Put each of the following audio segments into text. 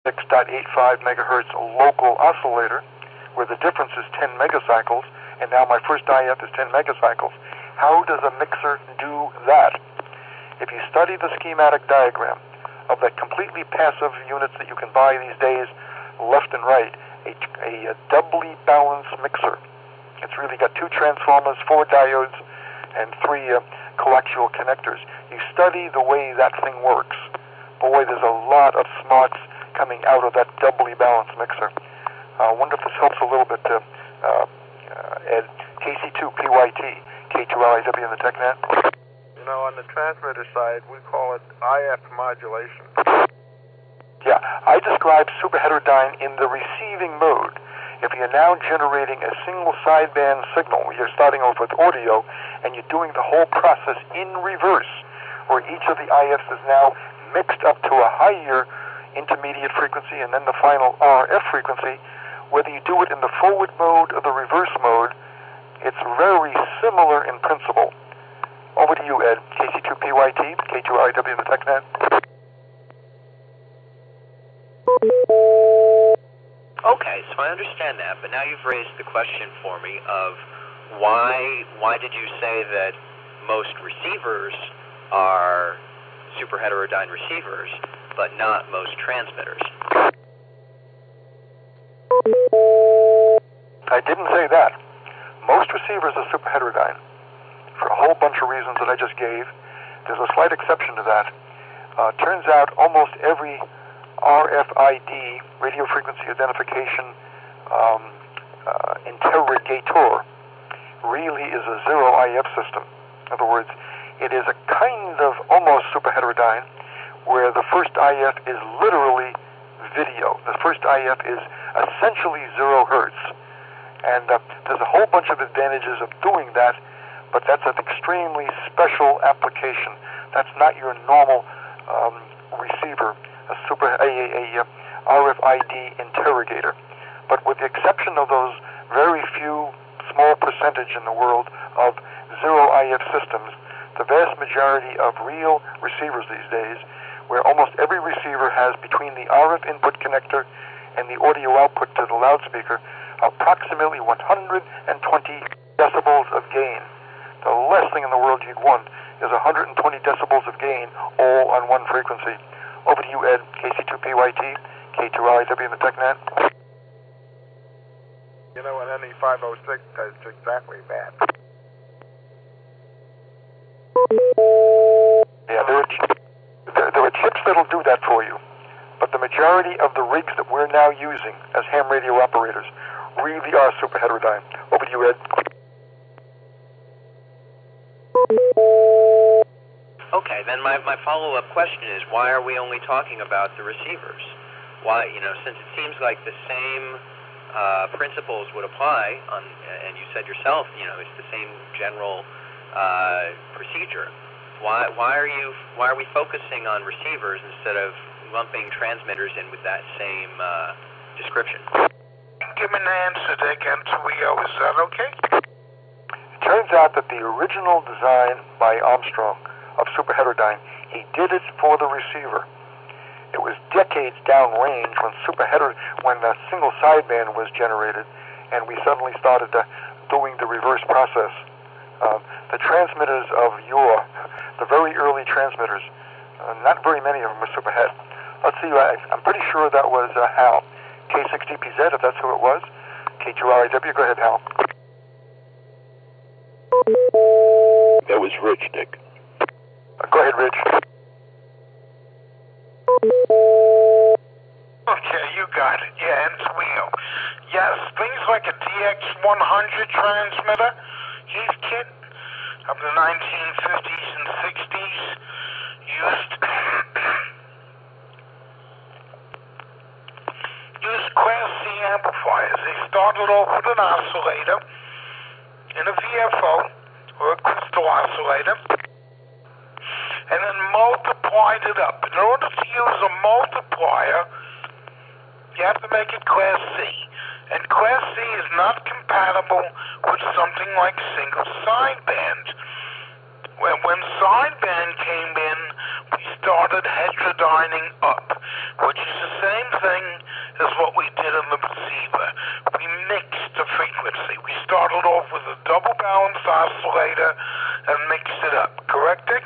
6.85 megahertz local oscillator, where the difference is 10 megacycles, and now my first IF is 10 megacycles. How does a mixer do that? If you study the schematic diagram of the completely passive units that you can buy these days, left and right, a doubly balanced mixer. It's really got 2 transformers, 4 diodes, and 3 coaxial connectors. You study the way that thing works. Boy, there's a lot of smarts coming out of that doubly balanced mixer. I wonder if this helps a little bit, Ed. KC2PYT, K2LIW in the TechNet. You know, on the transmitter side, we call it IF modulation. Yeah, I describe superheterodyne in the receiving mode. If you're now generating a single sideband signal, you're starting off with audio, and you're doing the whole process in reverse, where each of the IFs is now mixed up to a higher intermediate frequency and then the final RF frequency. Whether you do it in the forward mode or the reverse mode, it's very similar in principle. Over to you, Ed. KC2PYT, K2LIW in the TechNet. Okay, so I understand that, but now you've raised the question for me of why did you say that most receivers are superheterodyne receivers, but not most transmitters? I didn't say that. Most receivers are superheterodyne for a whole bunch of reasons that I just gave. There's a slight exception to that. Turns out almost every RFID, radio frequency identification interrogator, really is a zero IF system. In other words, it is a kind of almost superheterodyne where the first IF is literally video. The first IF is essentially 0 hertz. And there's a whole bunch of advantages of doing that, but that's an extremely special application. That's not your normal receiver, a RFID interrogator. But with the exception of those very few small percentage in the world of 0 IF systems, the vast majority of real receivers these days, where almost every receiver has between the RF input connector and the audio output to the loudspeaker approximately 120 decibels of gain. The last thing in the world you'd want is 120 decibels of gain all on one frequency. Over to you, Ed. KC2PYT, K2LIW in the TechNet. You know, an NE506 does exactly that. Yeah, there are chips that'll do that for you, but the majority of the rigs that we're now using as ham radio operators really are superheterodyne. Over to you, Ed. Okay, then my follow-up question is, why are we only talking about the receivers? Why, since it seems like the same principles would apply, and you said yourself, it's the same general procedure. Why are we focusing on receivers instead of lumping transmitters in with that same description? Give me an answer there again, Leo. Is that okay? It turns out that the original design by Armstrong of superheterodyne, he did it for the receiver. It was decades downrange when the single sideband was generated, and we suddenly started doing the reverse process. The transmitters of the very early transmitters, not very many of them were superhet. Let's see, I'm pretty sure that was Hal. K6DPZ, if that's who it was. K2LIW, go ahead, Hal. That was Rich, Dick. Go ahead, Rich. Okay, you got it. Yeah, and Leo. Yes, things like a DX100 transmitter, he's kidding, of the 1950s and 60s, used Class C amplifiers. They started off with an oscillator in a VFO, or a crystal oscillator, and then multiplied it up. In order to use a multiplier, you have to make it Class C. And Class C is not compatible with something like single sideband. When sideband came in, we started heterodyning up, which is the same thing as what we did in the receiver. We mixed the frequency. We started off with a double balanced oscillator and mixed it up. Correct, Dick?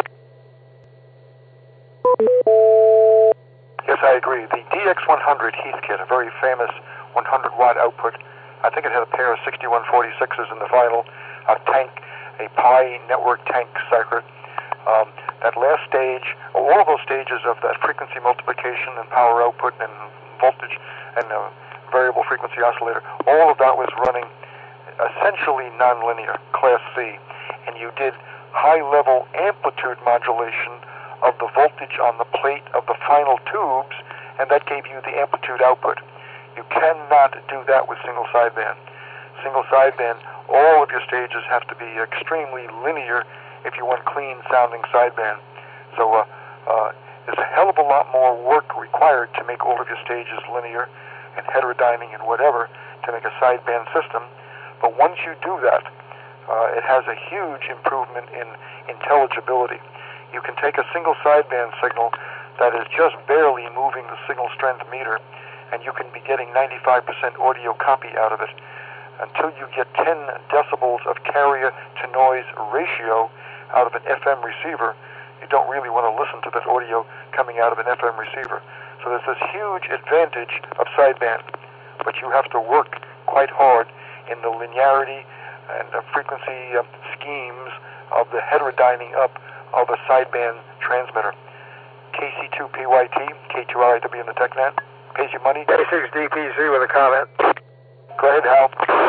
Yes, I agree. The DX100 Heathkit, a very famous 100-watt output, I think it had a pair of 6146s in the final, a tank, a Pi network tank circuit. That last stage, all of those stages of that frequency multiplication and power output and voltage and variable frequency oscillator, all of that was running essentially nonlinear, Class C, and you did high-level amplitude modulation of the voltage on the plate of the final tubes, and that gave you the amplitude output. You cannot do that with single sideband. Single sideband, all of your stages have to be extremely linear if you want clean sounding sideband. So there's a hell of a lot more work required to make all of your stages linear and heterodyning and whatever to make a sideband system. But once you do that, it has a huge improvement in intelligibility. You can take a single sideband signal that is just barely moving the signal strength meter, and you can be getting 95% audio copy out of it. Until you get 10 decibels of carrier to noise ratio out of an FM receiver, you don't really want to listen to that audio coming out of an FM receiver. So there's this huge advantage of sideband, but you have to work quite hard in the linearity and the frequency schemes of the heterodyning up of a sideband transmitter. KC2PYT, K2RIW in the TechNet, pays you money. A6DPZ with a comment. Go ahead, Hal.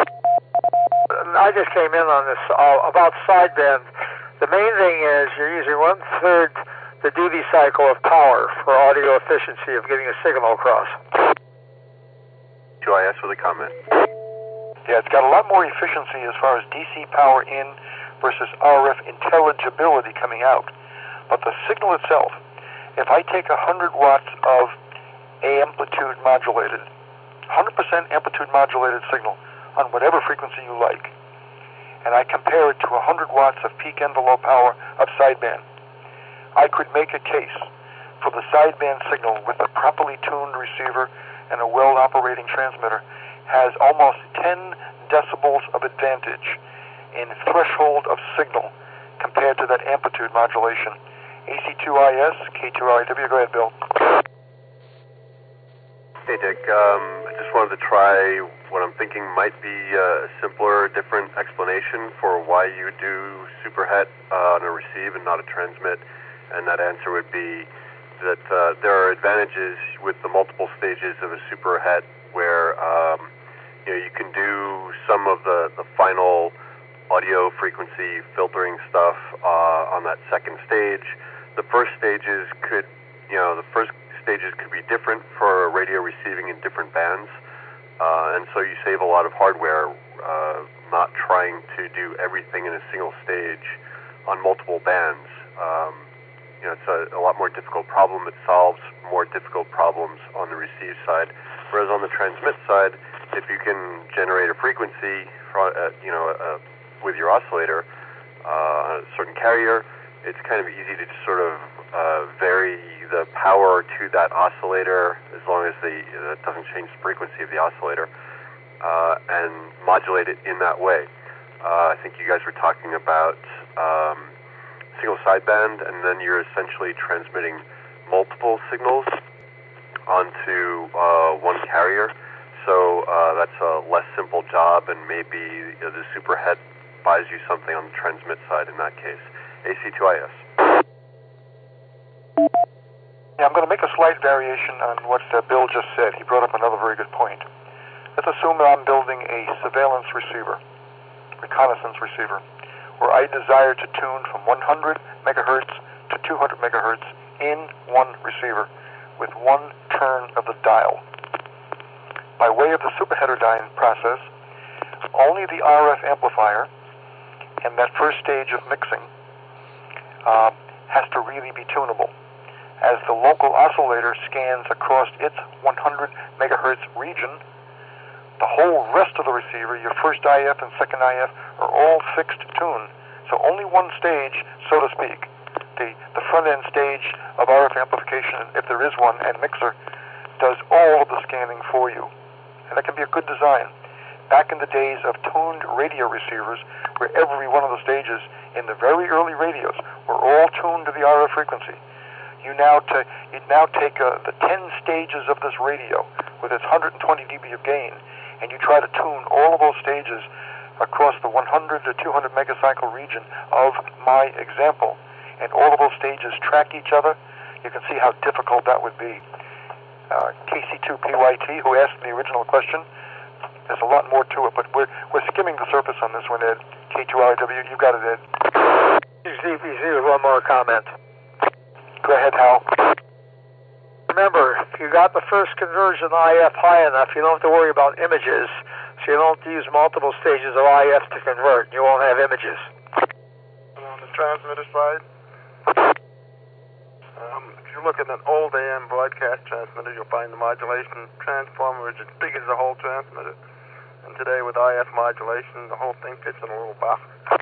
I just came in on this about sideband. The main thing is you're using 1/3 the duty cycle of power for audio efficiency of getting a signal across. QIS with a comment. Yeah, it's got a lot more efficiency as far as DC power in versus RF intelligibility coming out. But the signal itself, if I take 100 watts of amplitude modulated, 100% amplitude modulated signal on whatever frequency you like, and I compare it to 100 watts of peak envelope power of sideband, I could make a case for the sideband signal with a properly tuned receiver and a well-operating transmitter has almost 10 decibels of advantage in threshold of signal compared to that amplitude modulation. AC2IS, K2RIW, go ahead, Bill. Hey, Dick. I just wanted to try what I'm thinking might be a simpler, different explanation for why you do superhet on a receive and not a transmit. And that answer would be that there are advantages with the multiple stages of a superhet where you can do some of the final audio frequency filtering stuff on that second stage. The first stages could be different for radio receiving in different bands, and so you save a lot of hardware not trying to do everything in a single stage on multiple bands. It's a lot more difficult problem. It solves more difficult problems on the receive side, whereas on the transmit side, if you can generate a frequency with your oscillator on a certain carrier, it's kind of easy to just sort of vary the power to that oscillator as long as that doesn't change the frequency of the oscillator and modulate it in that way. I think you guys were talking about single sideband, and then you're essentially transmitting multiple signals onto one carrier. So that's a less simple job, and maybe the superhet buys you something on the transmit side in that case. AC2IS. Yeah, I'm going to make a slight variation on what Bill just said. He brought up another very good point. Let's assume that I'm building a surveillance receiver, reconnaissance receiver, where I desire to tune from 100 megahertz to 200 megahertz in one receiver with one turn of the dial. By way of the superheterodyne process, only the RF amplifier and that first stage of mixing has to really be tunable. As the local oscillator scans across its 100 megahertz region, the whole rest of the receiver, your first IF and second IF, are all fixed tune. So only one stage, so to speak, the front-end stage of RF amplification, if there is one, and mixer, does all of the scanning for you. And that can be a good design. Back in the days of tuned radio receivers, where every one of the stages in the very early radios were all tuned to the RF frequency, you now take the 10 stages of this radio with its 120 dB of gain, and you try to tune all of those stages across the 100 to 200 megacycle region of my example, and all of those stages track each other. You can see how difficult that would be. KC2PYT, who asked the original question, there's a lot more to it, but we're skimming the surface on this one, Ed. K2RIW, you got it, Ed. ZPZ with one more comment. Go ahead, Hal. Remember, if you got the first conversion IF high enough, you don't have to worry about images, so you don't use multiple stages of IF to convert. You won't have images. On the transmitter side, if you look at an old AM broadcast transmitter, you'll find the modulation transformer is as big as the whole transmitter. And today with IF modulation, the whole thing fits in a little box.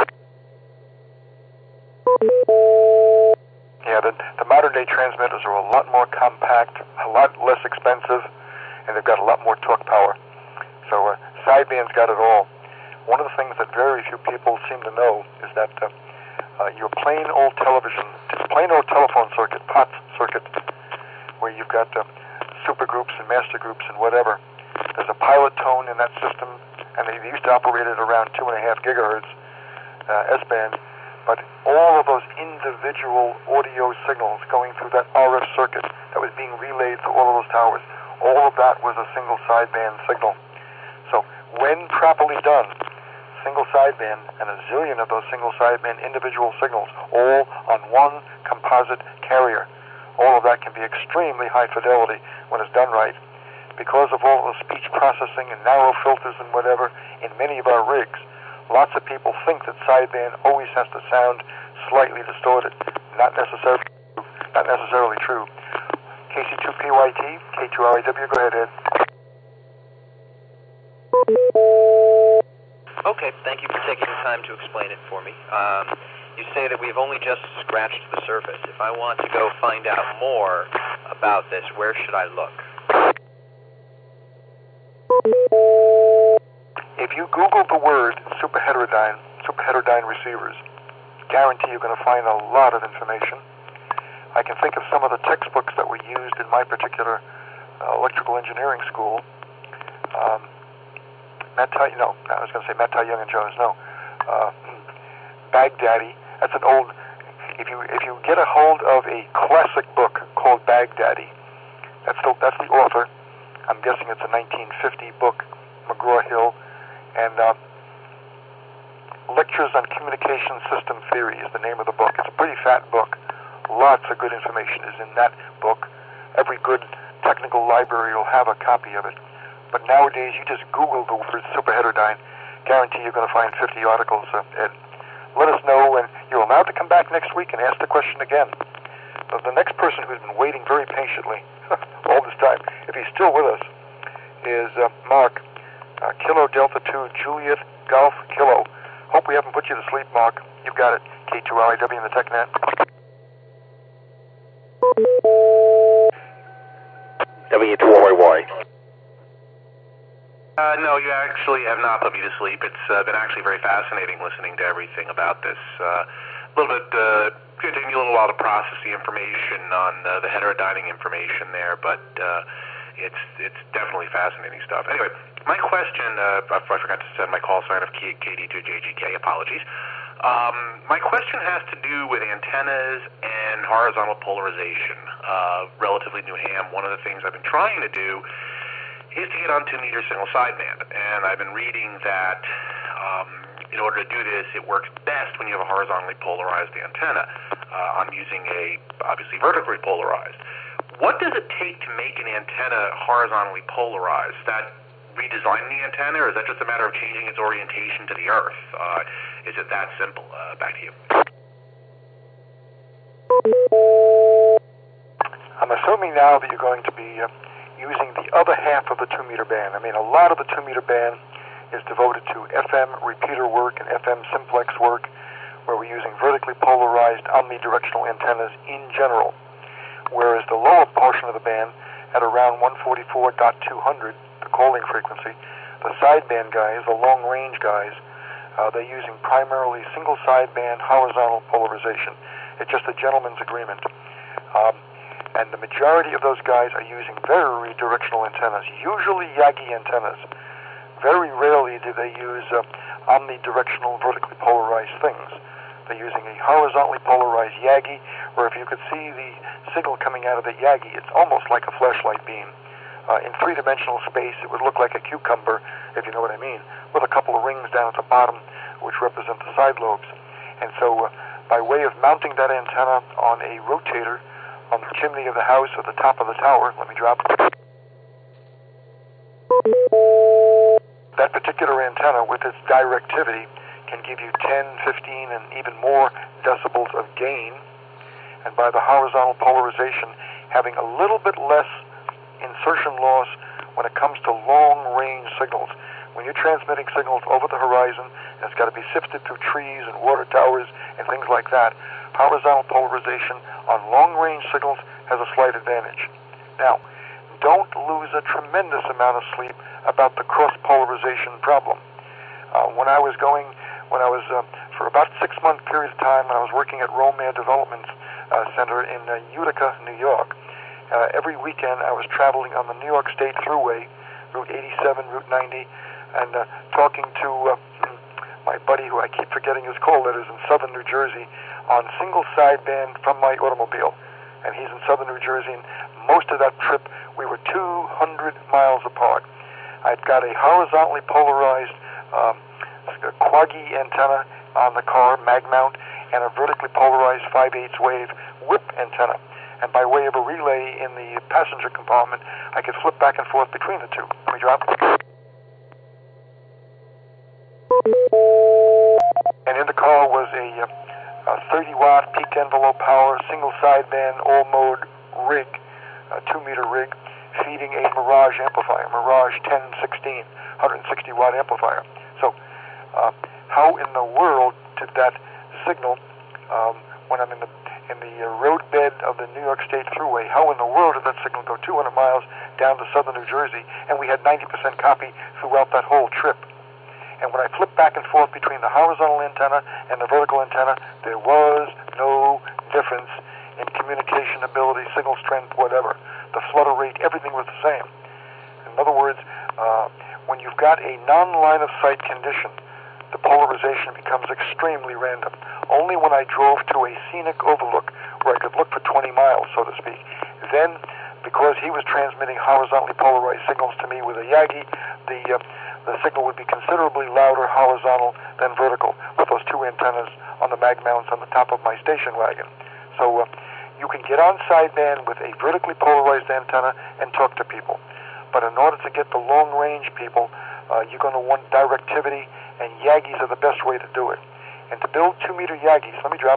Yeah, the modern-day transmitters are a lot more compact, a lot less expensive, and they've got a lot more torque power. So sideband's got it all. One of the things that very few people seem to know is that your plain old television, plain old telephone circuit, POTS circuit, where you've got supergroups and master groups and whatever, there's a pilot tone in that system, and they used to operate at around 2.5 gigahertz S-band, but all of those individual audio signals going through that RF circuit that was being relayed to all of those towers, all of that was a single sideband signal. So when properly done, single sideband and a zillion of those single sideband individual signals all on one composite carrier, all of that can be extremely high fidelity when it's done right. Because of all the speech processing and narrow filters and whatever in many of our rigs, lots of people think that sideband always has to sound slightly distorted. Not necessarily true. KC2PYT, K2RIW, go ahead, Ed. Okay, thank you for taking the time to explain it for me. You say that we've only just scratched the surface. If I want to go find out more about this, where should I look? If you Google the word superheterodyne receivers, guarantee you're going to find a lot of information. I can think of some of the textbooks that were used in my particular electrical engineering school. Matt Young and Jones. No, Baghdadi. That's an old. If you get a hold of a classic book called Baghdadi, that's the author. I'm guessing it's a 1950 book, McGraw-Hill, and Lectures on Communication System Theory is the name of the book. It's a pretty fat book. Lots of good information is in that book. Every good technical library will have a copy of it. But nowadays, you just Google the word superheterodyne, guarantee you're going to find 50 articles. And let us know, and you're allowed to come back next week and ask the question again. The next person who's been waiting very patiently all this time, if he's still with us, is Mark, Kilo Delta 2 Juliet Golf Kilo. Hope we haven't put you to sleep, Mark. You've got it. K2RIW in the TechNet. W2YY. No, you actually have not put me to sleep. It's been actually very fascinating listening to everything about this. A little bit, taking me a little while to process the information on the heterodyning information there, but it's definitely fascinating stuff. Anyway, my question, I forgot to send my call sign of KD2JGK, apologies. My question has to do with antennas and horizontal polarization. Relatively new ham, one of the things I've been trying to do is to get on 2 meter single sideband, and I've been reading that in order to do this, it works best when you have a horizontally polarized antenna. I'm using obviously vertically polarized. What does it take to make an antenna horizontally polarized? Is that redesigning the antenna, or is that just a matter of changing its orientation to the Earth? Is it that simple? Back to you. I'm assuming now that you're going to be using the other half of the 2 meter band. I mean, a lot of the 2 meter band is devoted to FM repeater work and FM simplex work, where we're using vertically polarized omnidirectional antennas in general, whereas the lower portion of the band, at around 144.200, the calling frequency, the sideband guys, the long-range guys, they're using primarily single sideband horizontal polarization. It's just a gentleman's agreement. And the majority of those guys are using very directional antennas, usually Yagi antennas. Very rarely do they use omnidirectional vertically polarized things. They're using a horizontally polarized Yagi, where if you could see the signal coming out of the Yagi, it's almost like a flashlight beam. In three-dimensional space, it would look like a cucumber, if you know what I mean, with a couple of rings down at the bottom, which represent the side lobes. And so, by way of mounting that antenna on a rotator on the chimney of the house or the top of the tower, let me drop that particular antenna with its directivity can give you 10, 15, and even more decibels of gain. And by the horizontal polarization, having a little bit less insertion loss when it comes to long-range signals. When you're transmitting signals over the horizon, and it's got to be sifted through trees and water towers and things like that, horizontal polarization on long-range signals has a slight advantage. Now, don't lose a tremendous amount of sleep about the cross-polarization problem. For about a 6-month period of time, when I was working at Romare Development Center in Utica, New York, every weekend I was traveling on the New York State Thruway, Route 87, Route 90, and talking to my buddy, who I keep forgetting his call letters, in southern New Jersey, on single sideband from my automobile. And he's in southern New Jersey, and most of that trip we were 200 miles apart. I'd got a horizontally polarized Quaggy antenna on the car, mag mount, and a vertically polarized 5/8 wave whip antenna. And by way of a relay in the passenger compartment, I could flip back and forth between the two. Let me drop. And in the car was a 30-watt peak envelope power, single sideband, all-mode rig, a 2-meter rig, feeding a Mirage amplifier, Mirage 1016, 160-watt amplifier. So, how in the world did that signal, when I'm in the roadbed of the New York State Thruway, how in the world did that signal go 200 miles down to southern New Jersey, and we had 90% copy throughout that whole trip? And when I flipped back and forth between the horizontal antenna and the vertical antenna, there was no difference in communication ability, signal strength, whatever. The flutter rate, everything was the same. In other words, when you've got a non-line of sight condition, the polarization becomes extremely random. Only when I drove to a scenic overlook where I could look for 20 miles, so to speak, then, because he was transmitting horizontally polarized signals to me with a Yagi, the signal would be considerably louder horizontal than vertical with those two antennas on the mag mounts on the top of my station wagon. So you can get on sideband with a vertically polarized antenna and talk to people. But in order to get the long-range people, you're going to want directivity, and Yagis are the best way to do it. And to build 2-meter Yagis, let me drop.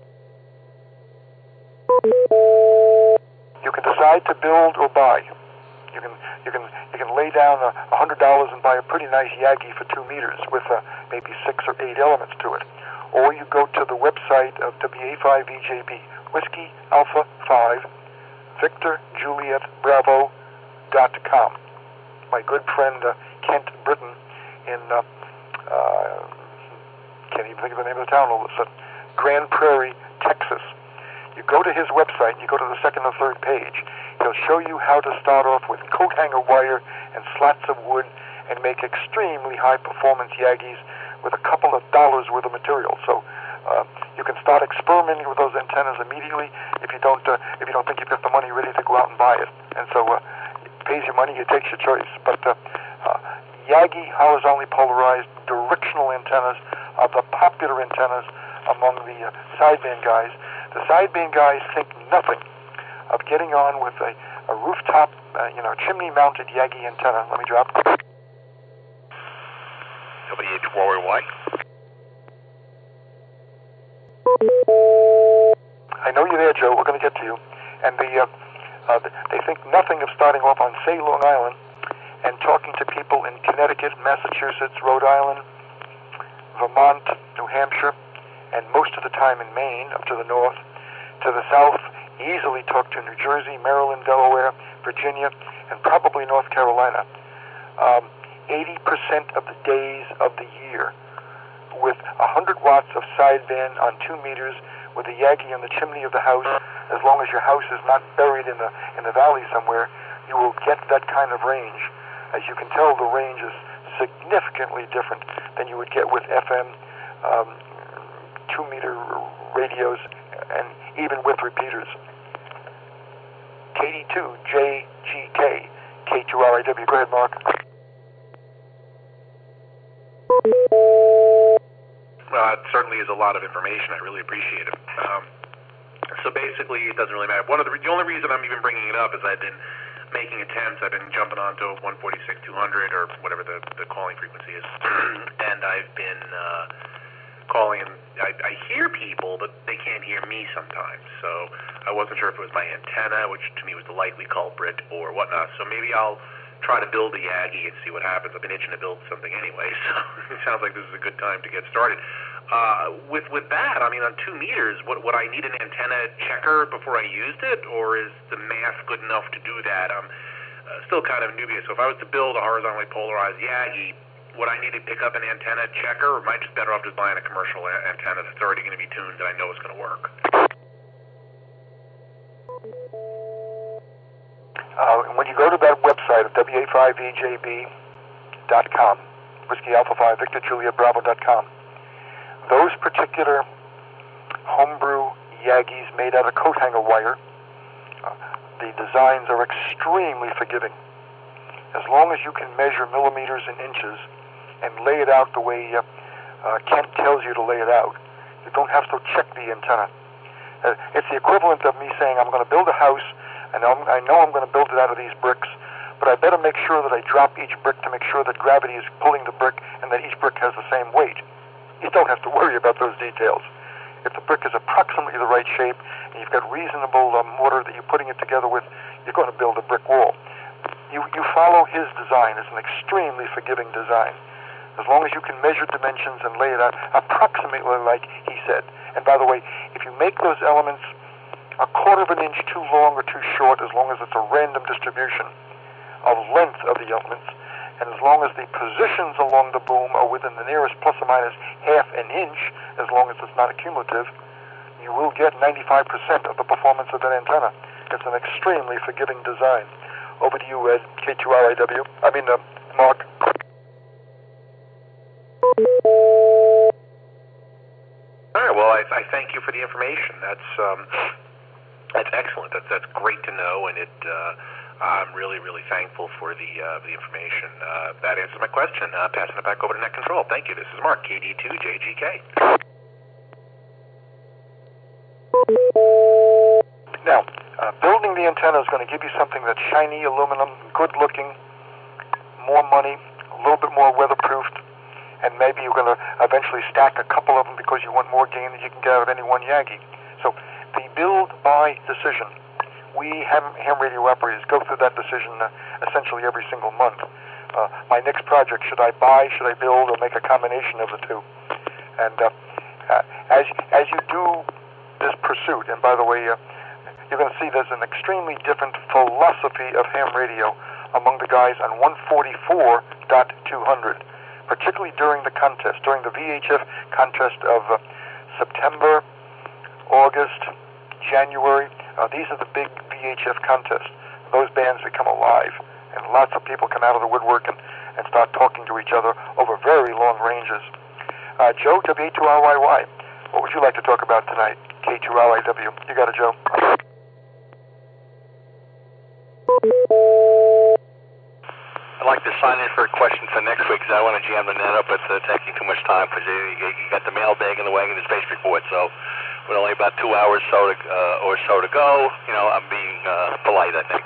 You can decide to build or buy. You can lay down $100 and buy a pretty nice Yagi for 2 meters with maybe 6 or 8 elements to it. Or you go to the website of WA5VJB, Whiskey Alpha 5, Victor Juliet Bravo.com. My good friend Kent Britton in can't even think of the name of the town all of a sudden, Grand Prairie, Texas. You go to his website, you go to the second or third page. He'll show you how to start off with coat hanger wire and slats of wood and make extremely high performance Yagis with a couple of dollars worth of material. So you can start experimenting with those antennas immediately if you don't think you've got the money ready to go out and buy it. And so it pays your money, it takes your choice. But Yagi horizontally polarized directional antennas are the popular antennas among the sideband guys. The sideband guys think nothing of getting on with a rooftop, chimney-mounted Yagi antenna. Let me drop. WH4Y. I know you're there, Joe. We're going to get to you. And they think nothing of starting off on, say, Long Island, and talking to people in Connecticut, Massachusetts, Rhode Island, Vermont, New Hampshire, and most of the time in Maine, up to the north. To the south, easily took to New Jersey, Maryland, Delaware, Virginia, and probably North Carolina. 80% of the days of the year, with 100 watts of sideband on 2 meters, with a Yagi on the chimney of the house, as long as your house is not buried in the valley somewhere, you will get that kind of range. As you can tell, the range is significantly different than you would get with FM 2-meter radios, and even with repeaters. KD2JGK, K2RIW. Go ahead, Mark. Well, that certainly is a lot of information. I really appreciate it. So basically, it doesn't really matter. The only reason I'm even bringing it up is I've been making attempts. I've been jumping onto 146-200 or whatever the calling frequency is, and I've been calling. And I hear people, but they can't hear me sometimes. So I wasn't sure if it was my antenna, which to me was the likely culprit, or whatnot. So maybe I'll try to build a Yagi and see what happens. I've been itching to build something anyway, so it sounds like this is a good time to get started. With that, I mean, on 2 meters, would I need an antenna checker before I used it, or is the math good enough to do that? I'm still kind of dubious. So if I was to build a horizontally polarized Yagi, would I need to pick up an antenna checker, or am I just better off just buying a commercial antenna that's already going to be tuned that I know is going to work? When you go to that website of WA5EJB.com, Whiskey Alpha 5 Victor Juliet Bravo.com, those particular homebrew Yagis made out of coat hanger wire, the designs are extremely forgiving. As long as you can measure millimeters and inches and lay it out the way Kent tells you to lay it out, you don't have to check the antenna. It's the equivalent of me saying, I'm going to build a house, and I know I'm going to build it out of these bricks, but I better make sure that I drop each brick to make sure that gravity is pulling the brick and that each brick has the same weight. You don't have to worry about those details. If the brick is approximately the right shape and you've got reasonable mortar that you're putting it together with, you're going to build a brick wall. You follow his design. It's an extremely forgiving design. As long as you can measure dimensions and lay it out approximately like he said. And by the way, if you make those elements a quarter of an inch too long or too short, as long as it's a random distribution of length of the elements, and as long as the positions along the boom are within the nearest plus or minus half an inch, as long as it's not accumulative, you will get 95% of the performance of that antenna. It's an extremely forgiving design. Over to you, Ed, K2RIW. Mark. All right, well, I thank you for the information. That's excellent. That's great to know, and I'm really, really thankful for the information. That answers my question. Passing it back over to Net Control. Thank you. This is Mark, KD2JGK. Now, building the antenna is going to give you something that's shiny, aluminum, good-looking, more money, a little bit more weatherproofed, and maybe you're going to eventually stack a couple of them because you want more gain than you can get out of any one Yagi. So the build-buy decision, we ham radio operators go through that decision essentially every single month. My next project, should I buy, should I build, or make a combination of the two? And as you do this pursuit, and by the way, you're going to see there's an extremely different philosophy of ham radio among the guys on 144.200, particularly during the contest, during the VHF contest of September, August, January. These are the big VHF contests. Those bands become alive, and lots of people come out of the woodwork and start talking to each other over very long ranges. Joe, W82RYY, what would you like to talk about tonight? K2RIW. You got it, Joe. I'd like to sign in for a question for next week because I want to jam the net up. It's taking too much time because you got the mailbag in the way and the space report. So with only about 2 hours or so to go, I'm being polite, I think.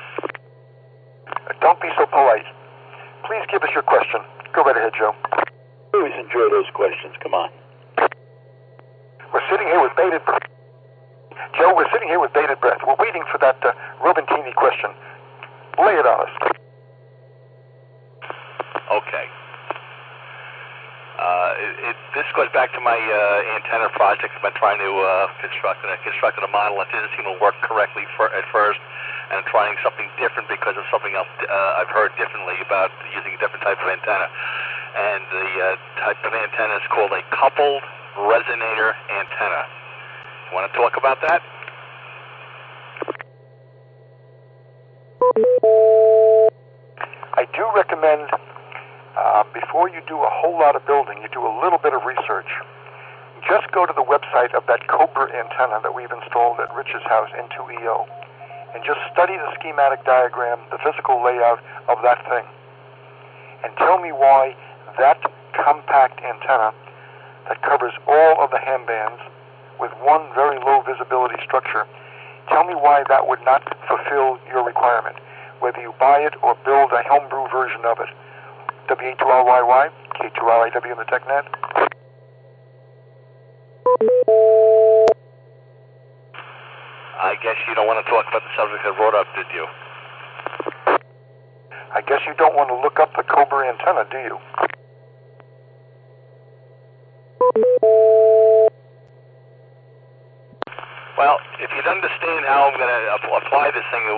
Don't be so polite. Please give us your question. Go right ahead, Joe. I always enjoy those questions. Come on. We're sitting here with bated breath. Joe, we're sitting here with bated breath. We're waiting for that Robintini question. Lay it on us. Okay. This this goes back to my antenna project. I've been trying to construct a model that didn't seem to work correctly at first, and I'm trying something different because of something else I've heard differently about using a different type of antenna. And the type of antenna is called a coupled resonator antenna. You want to talk about that? I do recommend, before you do a whole lot of building, you do a little bit of research. Just go to the website of that Cobra antenna that we've installed at Rich's house, N2EO, and just study the schematic diagram, the physical layout of that thing. And tell me why that compact antenna that covers all of the ham bands with one very low visibility structure, tell me why that would not fulfill your requirement, whether you buy it or build a homebrew version of it. W82RYY, K2RIW in the TechNet. I guess you don't want to talk about the subject I brought up, did you? I guess you don't want to look up the Cobra antenna, do you? Well, if you'd understand how I'm going to apply this thing,